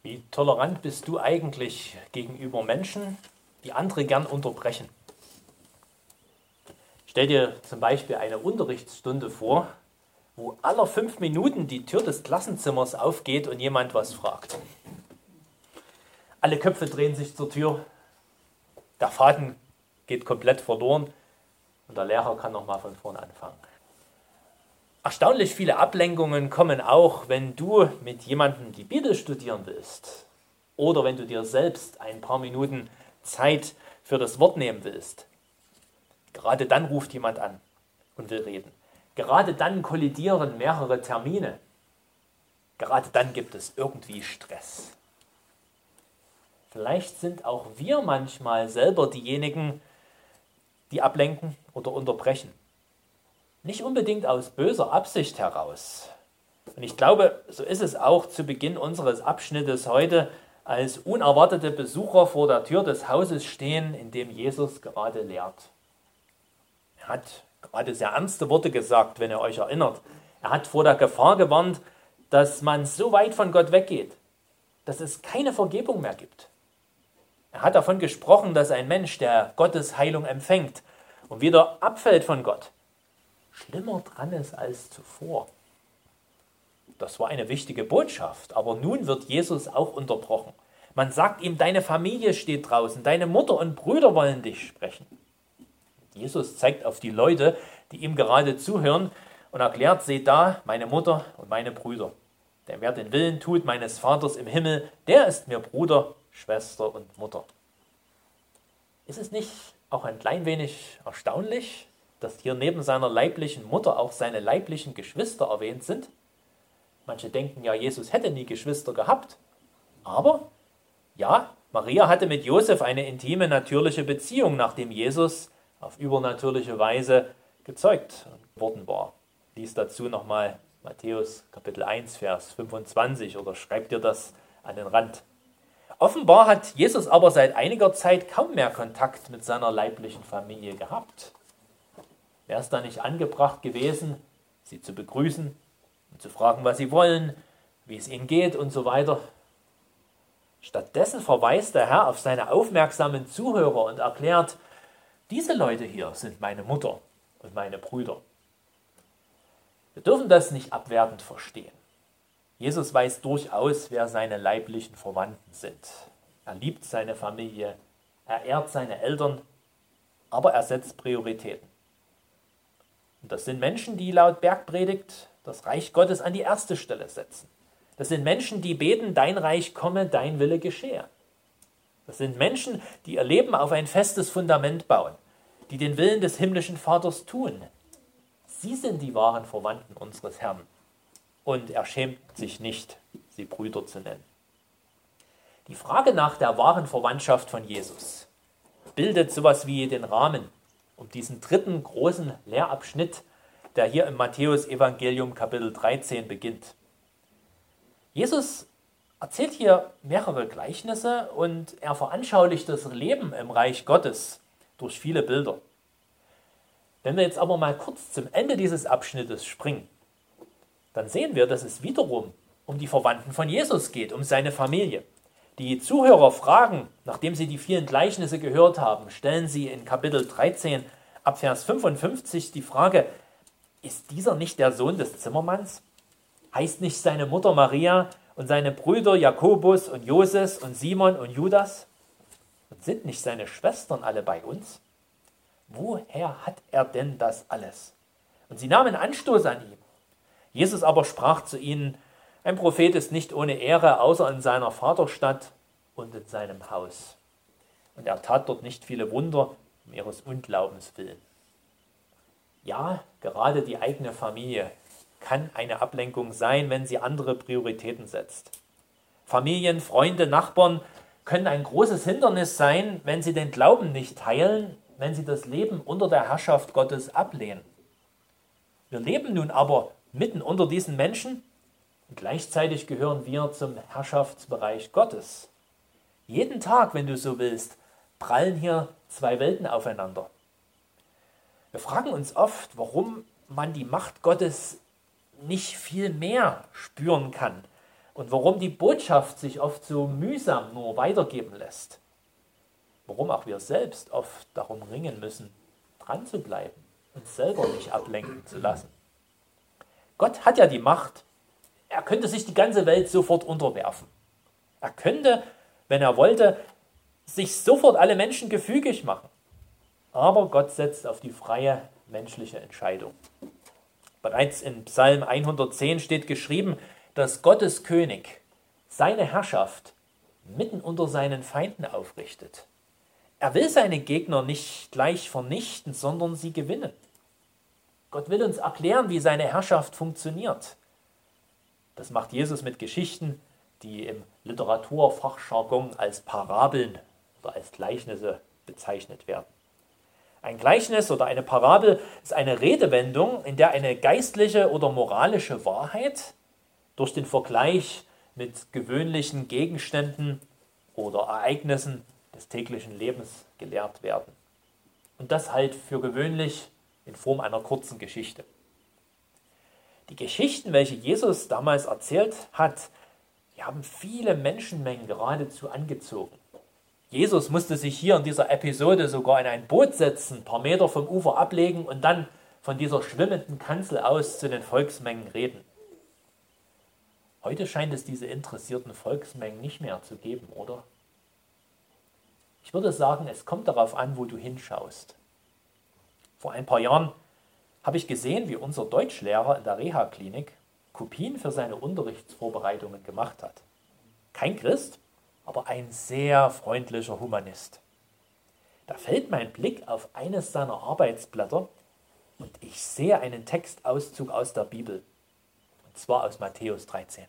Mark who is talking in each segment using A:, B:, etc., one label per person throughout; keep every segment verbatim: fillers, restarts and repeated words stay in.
A: Wie tolerant bist du eigentlich gegenüber Menschen, die andere gern unterbrechen? Stell dir zum Beispiel eine Unterrichtsstunde vor, wo alle fünf Minuten die Tür des Klassenzimmers aufgeht und jemand was fragt. Alle Köpfe drehen sich zur Tür, der Faden geht komplett verloren und der Lehrer kann nochmal von vorn anfangen. Erstaunlich viele Ablenkungen kommen auch, wenn du mit jemandem die Bibel studieren willst oder wenn du dir selbst ein paar Minuten Zeit für das Wort nehmen willst. Gerade dann ruft jemand an und will reden. Gerade dann kollidieren mehrere Termine. Gerade dann gibt es irgendwie Stress. Vielleicht sind auch wir manchmal selber diejenigen, die ablenken oder unterbrechen. Nicht unbedingt aus böser Absicht heraus. Und ich glaube, so ist es auch zu Beginn unseres Abschnittes heute, als unerwartete Besucher vor der Tür des Hauses stehen, in dem Jesus gerade lehrt. Er hat gerade sehr ernste Worte gesagt, wenn ihr euch erinnert. Er hat vor der Gefahr gewarnt, dass man so weit von Gott weggeht, dass es keine Vergebung mehr gibt. Er hat davon gesprochen, dass ein Mensch, der Gottes Heilung empfängt und wieder abfällt von Gott, schlimmer dran ist als zuvor. Das war eine wichtige Botschaft, aber nun wird Jesus auch unterbrochen. Man sagt ihm, deine Familie steht draußen, deine Mutter und Brüder wollen dich sprechen. Jesus zeigt auf die Leute, die ihm gerade zuhören und erklärt, seht da, meine Mutter und meine Brüder. Der, wer den Willen tut meines Vaters im Himmel, der ist mir Bruder, Schwester und Mutter. Ist es nicht auch ein klein wenig erstaunlich, dass hier neben seiner leiblichen Mutter auch seine leiblichen Geschwister erwähnt sind? Manche denken ja, Jesus hätte nie Geschwister gehabt. Aber ja, Maria hatte mit Josef eine intime, natürliche Beziehung, nachdem Jesus auf übernatürliche Weise gezeugt worden war. Lies dazu nochmal Matthäus Kapitel eins, Vers fünfundzwanzig oder schreib dir das an den Rand. Offenbar hat Jesus aber seit einiger Zeit kaum mehr Kontakt mit seiner leiblichen Familie gehabt. Wäre es da nicht angebracht gewesen, sie zu begrüßen und zu fragen, was sie wollen, wie es ihnen geht und so weiter? Stattdessen verweist der Herr auf seine aufmerksamen Zuhörer und erklärt, diese Leute hier sind meine Mutter und meine Brüder. Wir dürfen das nicht abwertend verstehen. Jesus weiß durchaus, wer seine leiblichen Verwandten sind. Er liebt seine Familie, er ehrt seine Eltern, aber er setzt Prioritäten. Und das sind Menschen, die laut Bergpredigt das Reich Gottes an die erste Stelle setzen. Das sind Menschen, die beten, dein Reich komme, dein Wille geschehe. Das sind Menschen, die ihr Leben auf ein festes Fundament bauen, die den Willen des himmlischen Vaters tun. Sie sind die wahren Verwandten unseres Herrn. Und er schämt sich nicht, sie Brüder zu nennen. Die Frage nach der wahren Verwandtschaft von Jesus bildet sowas wie den Rahmen um diesen dritten großen Lehrabschnitt, der hier im Matthäus-Evangelium Kapitel dreizehn beginnt. Jesus erzählt hier mehrere Gleichnisse und er veranschaulicht das Leben im Reich Gottes durch viele Bilder. Wenn wir jetzt aber mal kurz zum Ende dieses Abschnittes springen, dann sehen wir, dass es wiederum um die Verwandten von Jesus geht, um seine Familie. Die Zuhörer fragen, nachdem sie die vielen Gleichnisse gehört haben, stellen sie in Kapitel dreizehn ab Vers fünfundfünfzig die Frage, ist dieser nicht der Sohn des Zimmermanns? Heißt nicht seine Mutter Maria und seine Brüder Jakobus und Joses und Simon und Judas? Und sind nicht seine Schwestern alle bei uns? Woher hat er denn das alles? Und sie nahmen Anstoß an ihm. Jesus aber sprach zu ihnen, ein Prophet ist nicht ohne Ehre, außer in seiner Vaterstadt und in seinem Haus. Und er tat dort nicht viele Wunder, um ihres Unglaubens willen. Ja, gerade die eigene Familie kann eine Ablenkung sein, wenn sie andere Prioritäten setzt. Familien, Freunde, Nachbarn können ein großes Hindernis sein, wenn sie den Glauben nicht teilen, wenn sie das Leben unter der Herrschaft Gottes ablehnen. Wir leben nun aber mitten unter diesen Menschen und gleichzeitig gehören wir zum Herrschaftsbereich Gottes. Jeden Tag, wenn du so willst, prallen hier zwei Welten aufeinander. Wir fragen uns oft, warum man die Macht Gottes nicht viel mehr spüren kann, und warum die Botschaft sich oft so mühsam nur weitergeben lässt. Warum auch wir selbst oft darum ringen müssen, dran zu bleiben, uns selber nicht ablenken zu lassen. Gott hat ja die Macht. Er könnte sich die ganze Welt sofort unterwerfen. Er könnte, wenn er wollte, sich sofort alle Menschen gefügig machen. Aber Gott setzt auf die freie menschliche Entscheidung. Bereits in Psalm hundertzehn steht geschrieben, dass Gottes König seine Herrschaft mitten unter seinen Feinden aufrichtet. Er will seine Gegner nicht gleich vernichten, sondern sie gewinnen. Gott will uns erklären, wie seine Herrschaft funktioniert. Das macht Jesus mit Geschichten, die im Literaturfachjargon als Parabeln oder als Gleichnisse bezeichnet werden. Ein Gleichnis oder eine Parabel ist eine Redewendung, in der eine geistliche oder moralische Wahrheit durch den Vergleich mit gewöhnlichen Gegenständen oder Ereignissen des täglichen Lebens gelehrt werden. Und das halt für gewöhnlich in Form einer kurzen Geschichte. Die Geschichten, welche Jesus damals erzählt hat, die haben viele Menschenmengen geradezu angezogen. Jesus musste sich hier in dieser Episode sogar in ein Boot setzen, ein paar Meter vom Ufer ablegen und dann von dieser schwimmenden Kanzel aus zu den Volksmengen reden. Heute scheint es diese interessierten Volksmengen nicht mehr zu geben, oder? Ich würde sagen, es kommt darauf an, wo du hinschaust. Vor ein paar Jahren habe ich gesehen, wie unser Deutschlehrer in der Reha-Klinik Kopien für seine Unterrichtsvorbereitungen gemacht hat. Kein Christ, aber ein sehr freundlicher Humanist. Da fällt mein Blick auf eines seiner Arbeitsblätter und ich sehe einen Textauszug aus der Bibel, und zwar aus Matthäus dreizehn.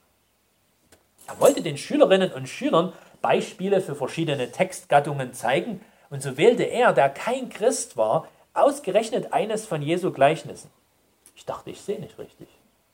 A: Er wollte den Schülerinnen und Schülern Beispiele für verschiedene Textgattungen zeigen und so wählte er, der kein Christ war, ausgerechnet eines von Jesu Gleichnissen. Ich dachte, ich sehe nicht richtig.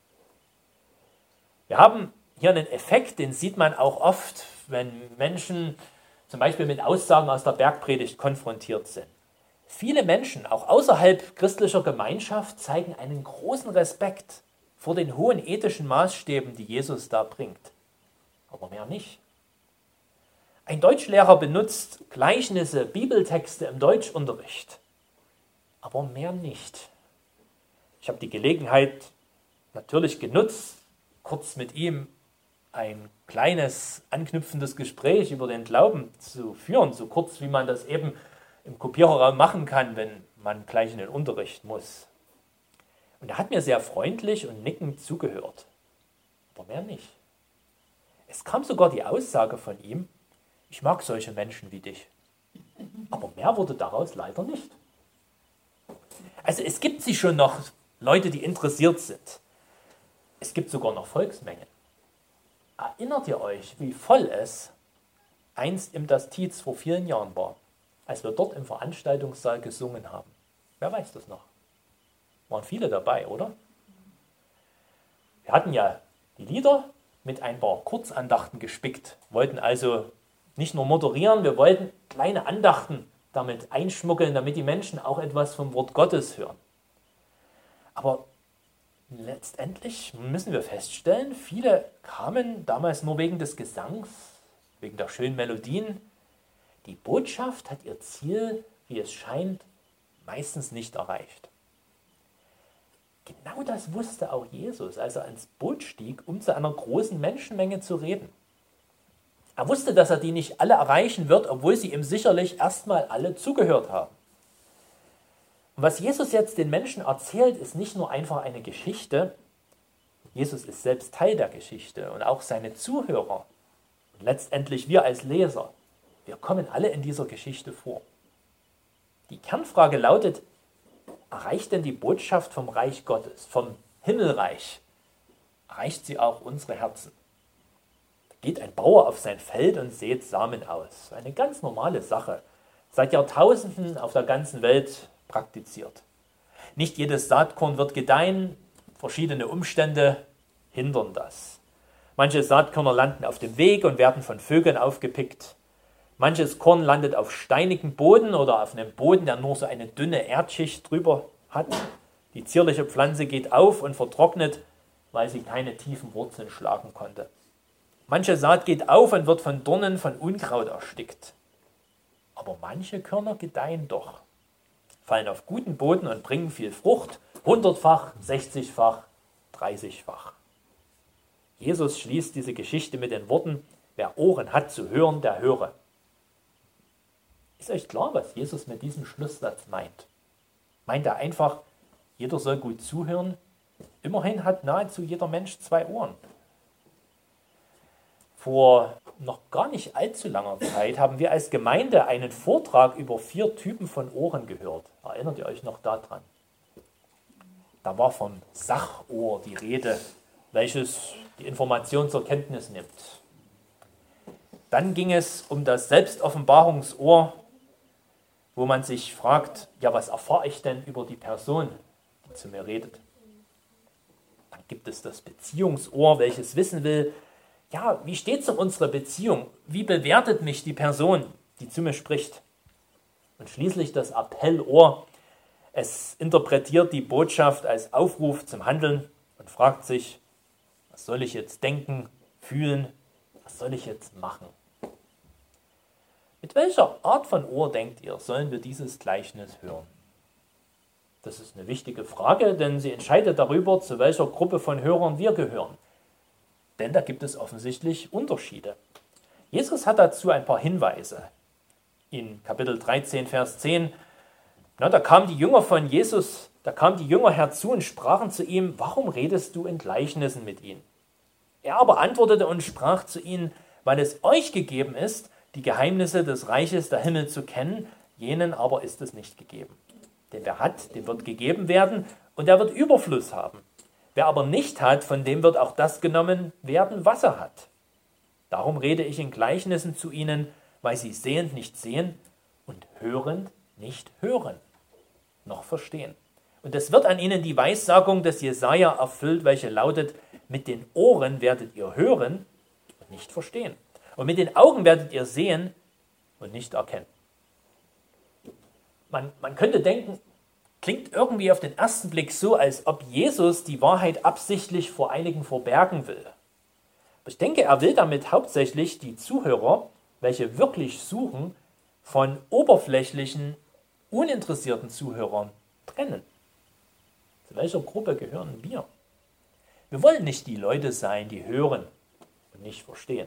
A: Wir haben hier einen Effekt, den sieht man auch oft, wenn Menschen zum Beispiel mit Aussagen aus der Bergpredigt konfrontiert sind. Viele Menschen, auch außerhalb christlicher Gemeinschaft, zeigen einen großen Respekt vor den hohen ethischen Maßstäben, die Jesus da bringt. Aber mehr nicht. Ein Deutschlehrer benutzt Gleichnisse, Bibeltexte im Deutschunterricht, aber mehr nicht. Ich habe die Gelegenheit natürlich genutzt, kurz mit ihm ein kleines anknüpfendes Gespräch über den Glauben zu führen, so kurz wie man das eben im Kopiererraum machen kann, wenn man gleich in den Unterricht muss. Und er hat mir sehr freundlich und nickend zugehört, aber mehr nicht. Es kam sogar die Aussage von ihm, ich mag solche Menschen wie dich. Aber mehr wurde daraus leider nicht. Also es gibt sie schon noch, Leute, die interessiert sind. Es gibt sogar noch Volksmengen. Erinnert ihr euch, wie voll es einst im Dastiz vor vielen Jahren war, als wir dort im Veranstaltungssaal gesungen haben? Wer weiß das noch? Waren viele dabei, oder? Wir hatten ja die Lieder mit ein paar Kurzandachten gespickt, wollten also nicht nur moderieren, wir wollten kleine Andachten damit einschmuggeln, damit die Menschen auch etwas vom Wort Gottes hören. Aber letztendlich müssen wir feststellen, viele kamen damals nur wegen des Gesangs, wegen der schönen Melodien. Die Botschaft hat ihr Ziel, wie es scheint, meistens nicht erreicht. Genau das wusste auch Jesus, als er ins Boot stieg, um zu einer großen Menschenmenge zu reden. Er wusste, dass er die nicht alle erreichen wird, obwohl sie ihm sicherlich erstmal alle zugehört haben. Und was Jesus jetzt den Menschen erzählt, ist nicht nur einfach eine Geschichte. Jesus ist selbst Teil der Geschichte und auch seine Zuhörer. Und letztendlich wir als Leser, wir kommen alle in dieser Geschichte vor. Die Kernfrage lautet, erreicht denn die Botschaft vom Reich Gottes, vom Himmelreich, erreicht sie auch unsere Herzen? Da geht ein Bauer auf sein Feld und sät Samen aus. Eine ganz normale Sache, seit Jahrtausenden auf der ganzen Welt praktiziert. Nicht jedes Saatkorn wird gedeihen, verschiedene Umstände hindern das. Manche Saatkörner landen auf dem Weg und werden von Vögeln aufgepickt. Manches Korn landet auf steinigem Boden oder auf einem Boden, der nur so eine dünne Erdschicht drüber hat. Die zierliche Pflanze geht auf und vertrocknet, weil sie keine tiefen Wurzeln schlagen konnte. Manche Saat geht auf und wird von Dornen, von Unkraut erstickt. Aber manche Körner gedeihen doch, fallen auf guten Boden und bringen viel Frucht, hundertfach, sechzigfach, dreißigfach. Jesus schließt diese Geschichte mit den Worten, wer Ohren hat zu hören, der höre. Ist euch klar, was Jesus mit diesem Schlusssatz meint? Meint er einfach, jeder soll gut zuhören? Immerhin hat nahezu jeder Mensch zwei Ohren. Vor noch gar nicht allzu langer Zeit haben wir als Gemeinde einen Vortrag über vier Typen von Ohren gehört. Erinnert ihr euch noch daran? Da war vom Sachohr die Rede, welches die Information zur Kenntnis nimmt. Dann ging es um das Selbstoffenbarungsohr, wo man sich fragt, ja, was erfahre ich denn über die Person, die zu mir redet? Dann gibt es das Beziehungsohr, welches wissen will, ja, wie steht es um unsere Beziehung? Wie bewertet mich die Person, die zu mir spricht? Und schließlich das Appellohr. Es interpretiert die Botschaft als Aufruf zum Handeln und fragt sich, was soll ich jetzt denken, fühlen, was soll ich jetzt machen? Mit welcher Art von Ohr, denkt ihr, sollen wir dieses Gleichnis hören? Das ist eine wichtige Frage, denn sie entscheidet darüber, zu welcher Gruppe von Hörern wir gehören. Denn da gibt es offensichtlich Unterschiede. Jesus hat dazu ein paar Hinweise. In Kapitel dreizehn, Vers zehn, na, da kamen die Jünger von Jesus, da kamen die Jünger herzu und sprachen zu ihm, warum redest du in Gleichnissen mit ihnen? Er aber antwortete und sprach zu ihnen, weil es euch gegeben ist, die Geheimnisse des Reiches der Himmel zu kennen, jenen aber ist es nicht gegeben. Denn wer hat, dem wird gegeben werden und er wird Überfluss haben. Wer aber nicht hat, von dem wird auch das genommen werden, was er hat. Darum rede ich in Gleichnissen zu ihnen, weil sie sehend nicht sehen und hörend nicht hören, noch verstehen. Und es wird an ihnen die Weissagung des Jesaja erfüllt, welche lautet, mit den Ohren werdet ihr hören und nicht verstehen. Und mit den Augen werdet ihr sehen und nicht erkennen. Man, man könnte denken, klingt irgendwie auf den ersten Blick so, als ob Jesus die Wahrheit absichtlich vor einigen verbergen will. Aber ich denke, er will damit hauptsächlich die Zuhörer, welche wirklich suchen, von oberflächlichen, uninteressierten Zuhörern trennen. Zu welcher Gruppe gehören wir? Wir wollen nicht die Leute sein, die hören und nicht verstehen.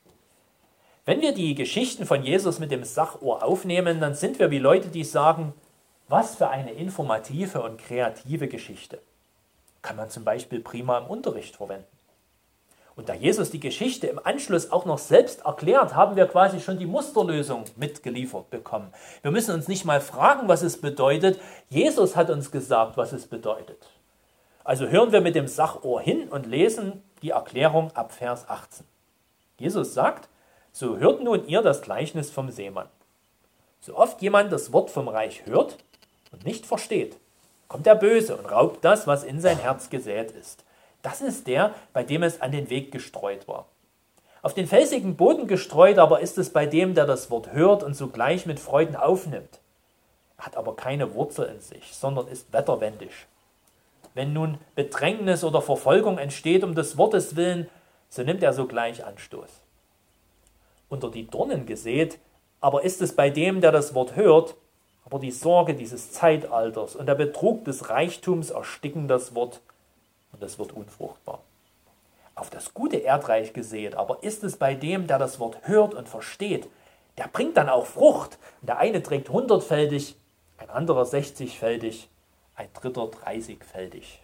A: Wenn wir die Geschichten von Jesus mit dem Sachohr aufnehmen, dann sind wir wie Leute, die sagen, was für eine informative und kreative Geschichte. Kann man zum Beispiel prima im Unterricht verwenden. Und da Jesus die Geschichte im Anschluss auch noch selbst erklärt, haben wir quasi schon die Musterlösung mitgeliefert bekommen. Wir müssen uns nicht mal fragen, was es bedeutet. Jesus hat uns gesagt, was es bedeutet. Also hören wir mit dem Sachohr hin und lesen die Erklärung ab Vers achtzehn. Jesus sagt, so hört nun ihr das Gleichnis vom Seemann. So oft jemand das Wort vom Reich hört und nicht versteht, kommt der Böse und raubt das, was in sein Herz gesät ist. Das ist der, bei dem es an den Weg gestreut war. Auf den felsigen Boden gestreut aber ist es bei dem, der das Wort hört und sogleich mit Freuden aufnimmt. Er hat aber keine Wurzel in sich, sondern ist wetterwendisch. Wenn nun Bedrängnis oder Verfolgung entsteht um des Wortes willen, so nimmt er sogleich Anstoß. Unter die Dornen gesät, aber ist es bei dem, der das Wort hört, aber die Sorge dieses Zeitalters und der Betrug des Reichtums ersticken das Wort und es wird unfruchtbar. Auf das gute Erdreich gesät, aber ist es bei dem, der das Wort hört und versteht, der bringt dann auch Frucht. Und der eine trägt hundertfältig, ein anderer sechzigfältig, ein dritter dreißigfältig.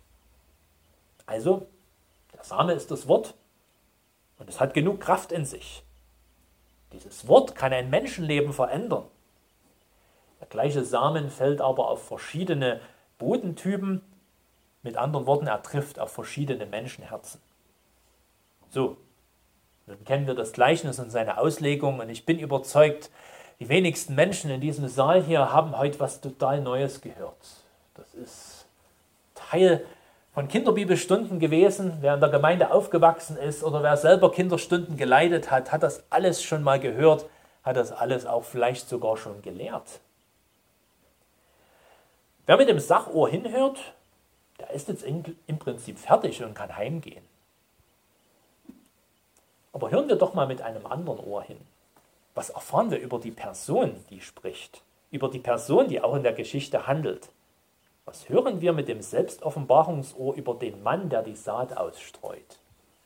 A: Also, der Same ist das Wort und es hat genug Kraft in sich. Dieses Wort kann ein Menschenleben verändern. Der gleiche Samen fällt aber auf verschiedene Bodentypen. Mit anderen Worten, er trifft auf verschiedene Menschenherzen. So, nun kennen wir das Gleichnis und seine Auslegung und ich bin überzeugt, die wenigsten Menschen in diesem Saal hier haben heute was total Neues gehört. Das ist Teil von Kinderbibelstunden gewesen. Wer in der Gemeinde aufgewachsen ist oder wer selber Kinderstunden geleitet hat, hat das alles schon mal gehört, hat das alles auch vielleicht sogar schon gelehrt. Wer mit dem Sachohr hinhört, der ist jetzt im Prinzip fertig und kann heimgehen. Aber hören wir doch mal mit einem anderen Ohr hin. Was erfahren wir über die Person, die spricht? Über die Person, die auch in der Geschichte handelt? Was hören wir mit dem Selbstoffenbarungsohr über den Mann, der die Saat ausstreut?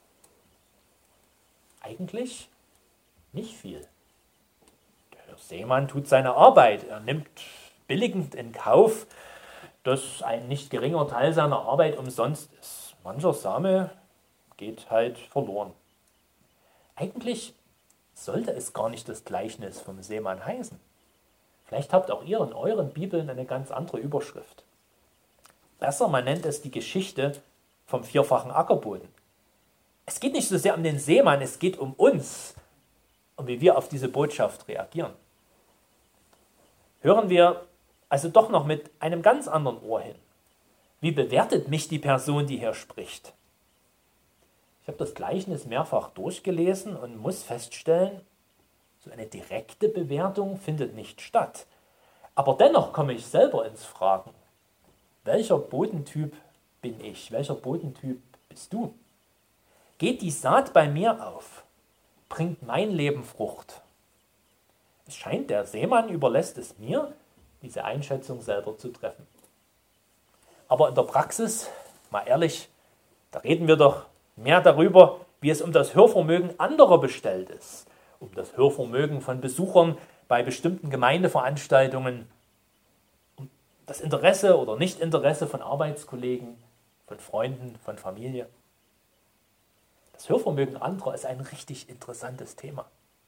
A: Eigentlich nicht viel. Der Seemann tut seine Arbeit. Er nimmt billigend in Kauf, dass ein nicht geringer Teil seiner Arbeit umsonst ist. Mancher Same geht halt verloren. Eigentlich sollte es gar nicht das Gleichnis vom Seemann heißen. Vielleicht habt auch ihr in euren Bibeln eine ganz andere Überschrift. Besser, man nennt es die Geschichte vom vierfachen Ackerboden. Es geht nicht so sehr um den Seemann, es geht um uns und wie wir auf diese Botschaft reagieren. Hören wir also doch noch mit einem ganz anderen Ohr hin. Wie bewertet mich die Person, die hier spricht? Ich habe das Gleichnis mehrfach durchgelesen und muss feststellen, so eine direkte Bewertung findet nicht statt. Aber dennoch komme ich selber ins Fragen. Welcher Bodentyp bin ich? Welcher Bodentyp bist du? Geht die Saat bei mir auf? Bringt mein Leben Frucht? Es scheint, der Seemann überlässt es mir, diese Einschätzung selber zu treffen. Aber in der Praxis, mal ehrlich, da reden wir doch mehr darüber, wie es um das Hörvermögen anderer bestellt ist. Um das Hörvermögen von Besuchern bei bestimmten Gemeindeveranstaltungen, um das Interesse oder Nichtinteresse von Arbeitskollegen, von Freunden, von Familie. Das Hörvermögen anderer ist ein richtig interessantes Thema.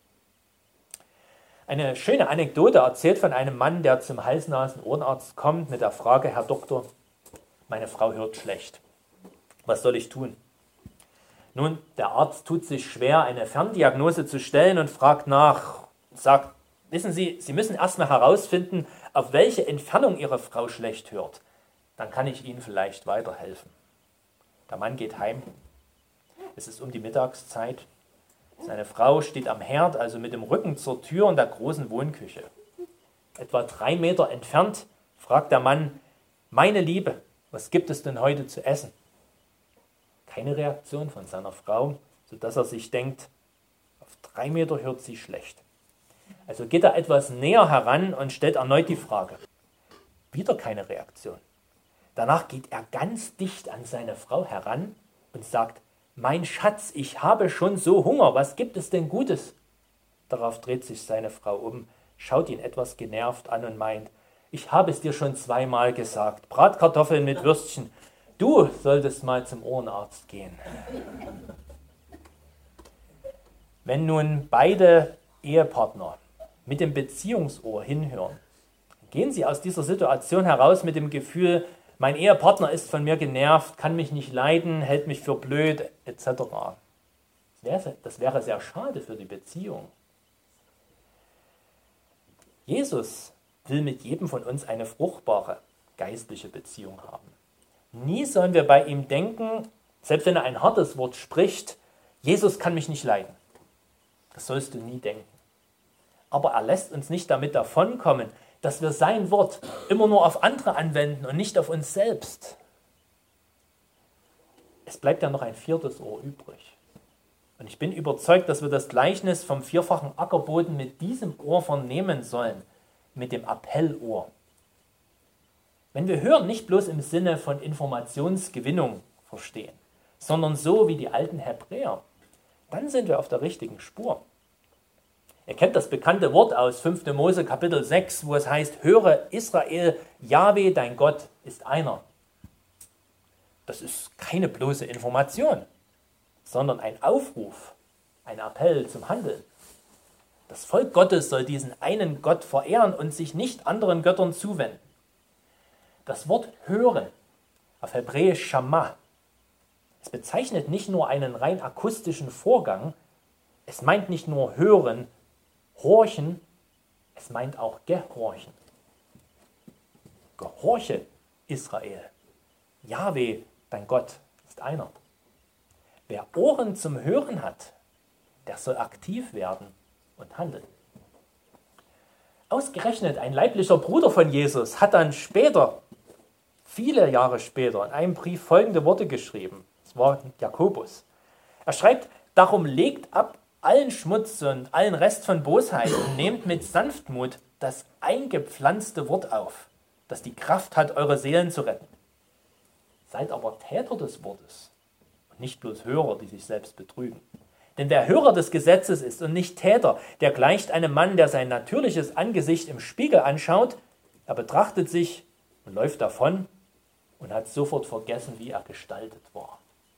A: Eine schöne Anekdote erzählt von einem Mann, der zum Hals-Nasen-Ohrenarzt kommt mit der Frage: Herr Doktor, meine Frau hört schlecht. Was soll ich tun? Nun, der Arzt tut sich schwer, eine Ferndiagnose zu stellen und fragt nach, sagt, wissen Sie, Sie müssen erstmal herausfinden, auf welche Entfernung Ihre Frau schlecht hört. Dann kann ich Ihnen vielleicht weiterhelfen. Der Mann geht heim. Es ist um die Mittagszeit. Seine Frau steht am Herd, also mit dem Rücken zur Tür in der großen Wohnküche. Etwa drei Meter entfernt fragt der Mann: Meine Liebe, was gibt es denn heute zu essen? Keine Reaktion von seiner Frau, sodass er sich denkt, auf drei Meter hört sie schlecht. Also geht er etwas näher heran und stellt erneut die Frage. Wieder keine Reaktion. Danach geht er ganz dicht an seine Frau heran und sagt: Mein Schatz, ich habe schon so Hunger, was gibt es denn Gutes? Darauf dreht sich seine Frau um, schaut ihn etwas genervt an und meint: Ich habe es dir schon zweimal gesagt, Bratkartoffeln mit Würstchen. Du solltest mal zum Ohrenarzt gehen. Wenn nun beide Ehepartner mit dem Beziehungsohr hinhören, gehen sie aus dieser Situation heraus mit dem Gefühl, mein Ehepartner ist von mir genervt, kann mich nicht leiden, hält mich für blöd, et cetera. Das wäre, das wäre sehr schade für die Beziehung. Jesus will mit jedem von uns eine fruchtbare geistliche Beziehung haben. Nie sollen wir bei ihm denken, selbst wenn er ein hartes Wort spricht, Jesus kann mich nicht leiden. Das sollst du nie denken. Aber er lässt uns nicht damit davonkommen, dass wir sein Wort immer nur auf andere anwenden und nicht auf uns selbst. Es bleibt ja noch ein viertes Ohr übrig. Und ich bin überzeugt, dass wir das Gleichnis vom vierfachen Ackerboden mit diesem Ohr vernehmen sollen, mit dem Appellohr. Wenn wir hören, nicht bloß im Sinne von Informationsgewinnung verstehen, sondern so wie die alten Hebräer, dann sind wir auf der richtigen Spur. Ihr kennt das bekannte Wort aus fünfter Mose Kapitel sechs, wo es heißt: Höre Israel, Jahwe, dein Gott, ist einer. Das ist keine bloße Information, sondern ein Aufruf, ein Appell zum Handeln. Das Volk Gottes soll diesen einen Gott verehren und sich nicht anderen Göttern zuwenden. Das Wort hören, auf Hebräisch Shama, es bezeichnet nicht nur einen rein akustischen Vorgang, es meint nicht nur hören, horchen, es meint auch gehorchen. Gehorche, Israel. Jahwe, dein Gott, ist einer. Wer Ohren zum Hören hat, der soll aktiv werden und handeln. Ausgerechnet ein leiblicher Bruder von Jesus hat dann später, viele Jahre später, in einem Brief folgende Worte geschrieben. Es war Jakobus. Er schreibt: Darum legt ab allen Schmutz und allen Rest von Bosheit und nehmt mit Sanftmut das eingepflanzte Wort auf, das die Kraft hat, eure Seelen zu retten. Seid aber Täter des Wortes und nicht bloß Hörer, die sich selbst betrügen. Denn wer Hörer des Gesetzes ist und nicht Täter, der gleicht einem Mann, der sein natürliches Angesicht im Spiegel anschaut, er betrachtet sich und läuft davon und hat sofort vergessen, wie er gestaltet war.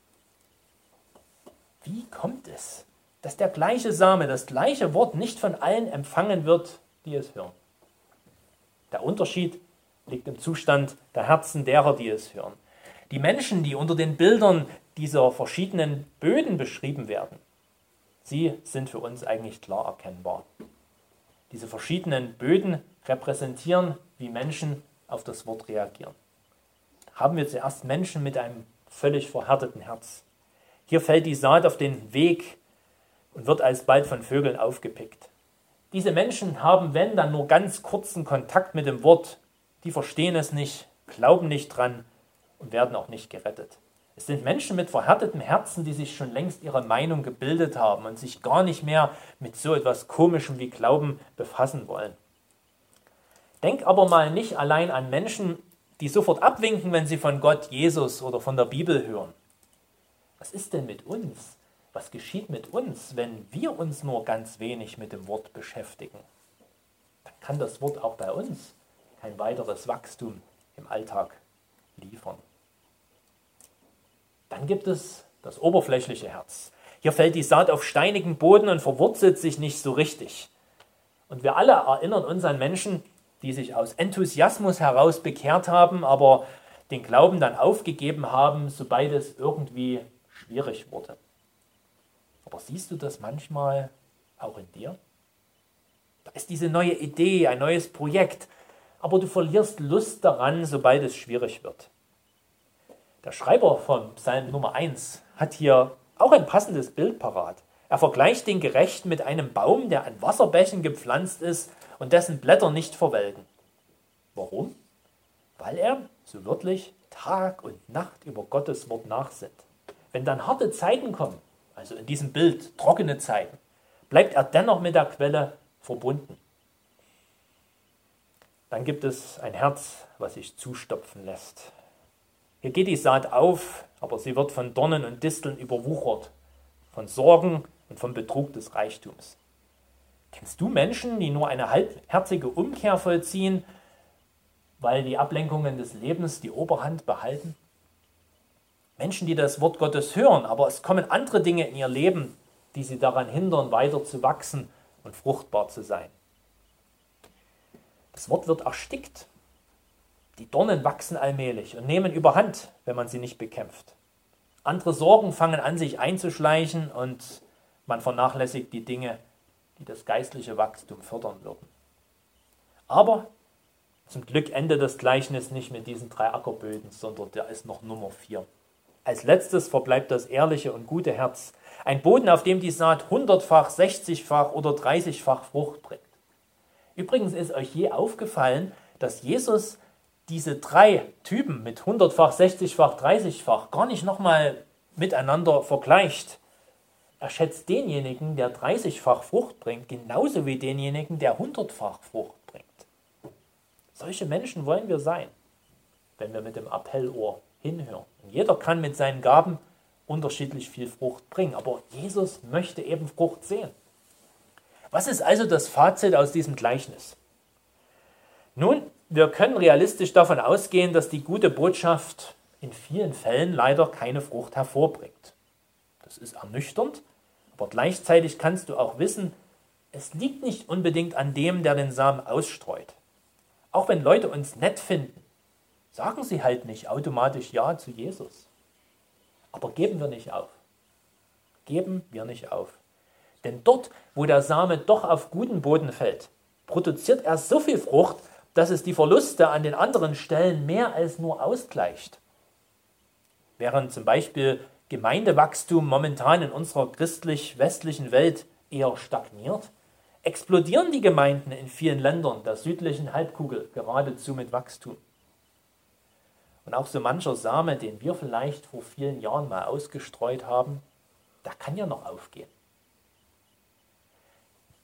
A: Wie kommt es, dass der gleiche Same, das gleiche Wort nicht von allen empfangen wird, die es hören? Der Unterschied liegt im Zustand der Herzen derer, die es hören. Die Menschen, die unter den Bildern dieser verschiedenen Böden beschrieben werden, sie sind für uns eigentlich klar erkennbar. Diese verschiedenen Böden repräsentieren, wie Menschen auf das Wort reagieren. Haben wir zuerst Menschen mit einem völlig verhärteten Herz. Hier fällt die Saat auf den Weg und wird alsbald von Vögeln aufgepickt. Diese Menschen haben, wenn, dann nur ganz kurzen Kontakt mit dem Wort. Die verstehen es nicht, glauben nicht dran und werden auch nicht gerettet. Es sind Menschen mit verhärtetem Herzen, die sich schon längst ihre Meinung gebildet haben und sich gar nicht mehr mit so etwas Komischem wie Glauben befassen wollen. Denk aber mal nicht allein an Menschen, die sofort abwinken, wenn sie von Gott, Jesus oder von der Bibel hören. Was ist denn mit uns? Was geschieht mit uns, wenn wir uns nur ganz wenig mit dem Wort beschäftigen? Dann kann das Wort auch bei uns kein weiteres Wachstum im Alltag liefern. Dann gibt es das oberflächliche Herz. Hier fällt die Saat auf steinigen Boden und verwurzelt sich nicht so richtig. Und wir alle erinnern uns an Menschen, die sich aus Enthusiasmus heraus bekehrt haben, aber den Glauben dann aufgegeben haben, sobald es irgendwie schwierig wurde. Aber siehst du das manchmal auch in dir? Da ist diese neue Idee, ein neues Projekt, aber du verlierst Lust daran, sobald es schwierig wird. Der Schreiber von Psalm Nummer eins hat hier auch ein passendes Bild parat. Er vergleicht den Gerechten mit einem Baum, der an Wasserbächen gepflanzt ist und dessen Blätter nicht verwelken. Warum? Weil er, so wörtlich, Tag und Nacht über Gottes Wort nachsinnt. Wenn dann harte Zeiten kommen, also in diesem Bild trockene Zeiten, bleibt er dennoch mit der Quelle verbunden. Dann gibt es ein Herz, was sich zustopfen lässt. Hier geht die Saat auf, aber sie wird von Dornen und Disteln überwuchert, von Sorgen und vom Betrug des Reichtums. Kennst du Menschen, die nur eine halbherzige Umkehr vollziehen, weil die Ablenkungen des Lebens die Oberhand behalten? Menschen, die das Wort Gottes hören, aber es kommen andere Dinge in ihr Leben, die sie daran hindern, weiter zu wachsen und fruchtbar zu sein. Das Wort wird erstickt. Die Dornen wachsen allmählich und nehmen überhand, wenn man sie nicht bekämpft. Andere Sorgen fangen an, sich einzuschleichen und man vernachlässigt die Dinge, die das geistliche Wachstum fördern würden. Aber zum Glück endet das Gleichnis nicht mit diesen drei Ackerböden, sondern der ist noch Nummer vier. Als letztes verbleibt das ehrliche und gute Herz. Ein Boden, auf dem die Saat hundertfach, sechzigfach oder dreißigfach Frucht bringt. Übrigens ist euch je aufgefallen, dass Jesus diese drei Typen mit hundertfach, sechzigfach, dreißigfach gar nicht nochmal miteinander vergleicht. Er schätzt denjenigen, der dreißigfach Frucht bringt, genauso wie denjenigen, der hundertfach Frucht bringt. Solche Menschen wollen wir sein, wenn wir mit dem Appellohr hinhören. Und jeder kann mit seinen Gaben unterschiedlich viel Frucht bringen, aber Jesus möchte eben Frucht sehen. Was ist also das Fazit aus diesem Gleichnis? Nun, wir können realistisch davon ausgehen, dass die gute Botschaft in vielen Fällen leider keine Frucht hervorbringt. Das ist ernüchternd, aber gleichzeitig kannst du auch wissen, es liegt nicht unbedingt an dem, der den Samen ausstreut. Auch wenn Leute uns nett finden, sagen sie halt nicht automatisch Ja zu Jesus. Aber geben wir nicht auf. Geben wir nicht auf. Denn dort, wo der Same doch auf guten Boden fällt, produziert er so viel Frucht, dass es die Verluste an den anderen Stellen mehr als nur ausgleicht. Während zum Beispiel Gemeindewachstum momentan in unserer christlich-westlichen Welt eher stagniert, explodieren die Gemeinden in vielen Ländern der südlichen Halbkugel geradezu mit Wachstum. Und auch so mancher Same, den wir vielleicht vor vielen Jahren mal ausgestreut haben, der kann ja noch aufgehen.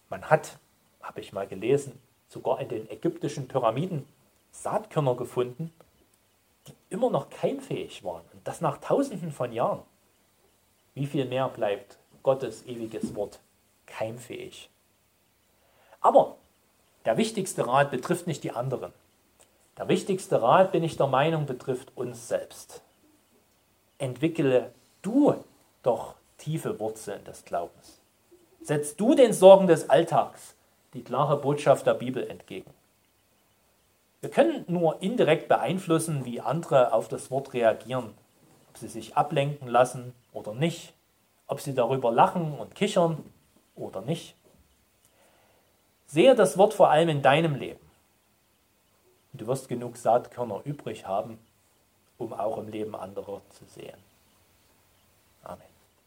A: Man hat, habe ich mal gelesen, sogar in den ägyptischen Pyramiden Saatkörner gefunden, die immer noch keimfähig waren. Und das nach Tausenden von Jahren. Wie viel mehr bleibt Gottes ewiges Wort keimfähig? Aber der wichtigste Rat betrifft nicht die anderen. Der wichtigste Rat, bin ich der Meinung, betrifft uns selbst. Entwickle du doch tiefe Wurzeln des Glaubens. Setz du den Sorgen des Alltags die klare Botschaft der Bibel entgegen. Wir können nur indirekt beeinflussen, wie andere auf das Wort reagieren, ob sie sich ablenken lassen oder nicht, ob sie darüber lachen und kichern oder nicht. Sehe das Wort vor allem in deinem Leben. Und du wirst genug Saatkörner übrig haben, um auch im Leben anderer zu sehen. Amen.